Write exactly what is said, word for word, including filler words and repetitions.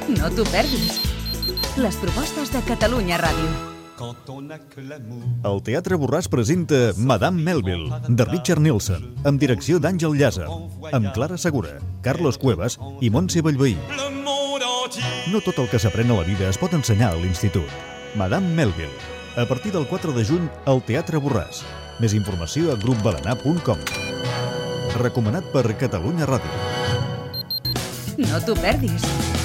No t'ho perdis. Les propostes de Catalunya Ràdio. El Teatre Borràs presenta Madame Melville, de Richard Nilsson, amb direcció d'Àngel Llàzer, amb Clara Segura, Carlos Cuevas i Montse Bellveí. No tot el que s'aprèn a la vida es pot ensenyar a l'institut. Madame Melville, a partir del quatre de juny al Teatre Borràs. Més informació a grup balanar punt com. Recomanat per Catalunya Ràdio. No t'ho perdis.